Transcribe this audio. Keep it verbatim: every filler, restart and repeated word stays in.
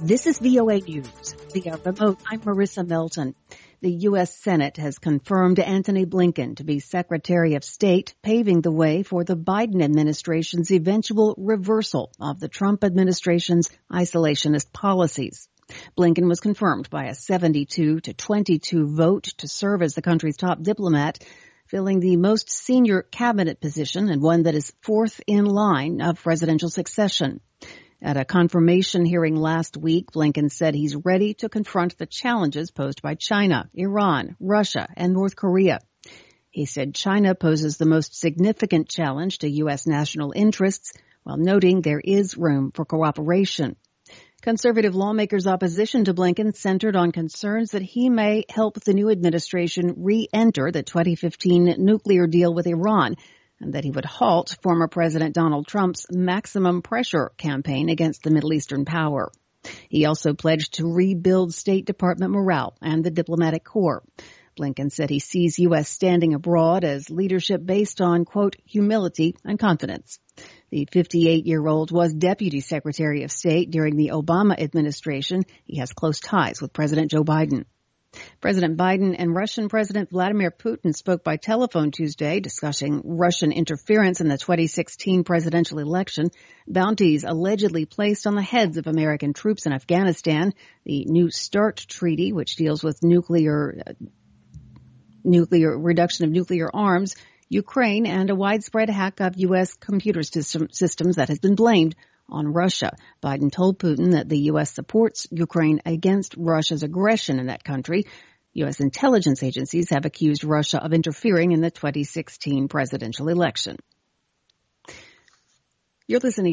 This is V O A News. Via remote, I'm Marissa Melton. The U S Senate has confirmed Antony Blinken to be Secretary of State, paving the way for the Biden administration's eventual reversal of the Trump administration's isolationist policies. Blinken was confirmed by a seventy-two to twenty-two vote to serve as the country's top diplomat, filling the most senior cabinet position and one that is fourth in line of presidential succession. At a confirmation hearing last week, Blinken said he's ready to confront the challenges posed by China, Iran, Russia, and North Korea. He said China poses the most significant challenge to U S national interests, while noting there is room for cooperation. Conservative lawmakers' opposition to Blinken centered on concerns that he may help the new administration re-enter the twenty fifteen nuclear deal with Iran, and that he would halt former President Donald Trump's maximum pressure campaign against the Middle Eastern power. He also pledged to rebuild State Department morale and the diplomatic corps. Blinken said he sees U S standing abroad as leadership based on, quote, humility and confidence. The fifty-eight-year-old was Deputy Secretary of State during the Obama administration. He has close ties with President Joe Biden. President Biden and Russian President Vladimir Putin spoke by telephone Tuesday, discussing Russian interference in the twenty sixteen presidential election, bounties allegedly placed on the heads of American troops in Afghanistan, the New START treaty, which deals with nuclear, uh, nuclear reduction of nuclear arms, Ukraine, and a widespread hack of U S computer system, systems that has been blamed on Russia. Biden told Putin that the U S supports Ukraine against Russia's aggression in that country. U S intelligence agencies have accused Russia of interfering in the twenty sixteen presidential election. You're listening